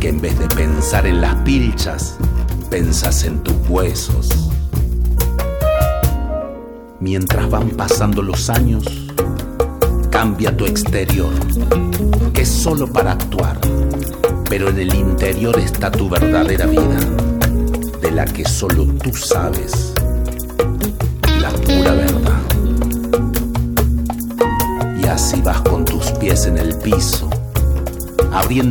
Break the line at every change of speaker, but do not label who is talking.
que en vez de pensar en las pilchas, pensás en tus huesos. Mientras van pasando los años, cambia tu exterior, que es solo para actuar, pero en el interior está tu verdadera vida, de la que solo tú sabes la pura verdad. Y así vas con tus pies en el piso, abriendo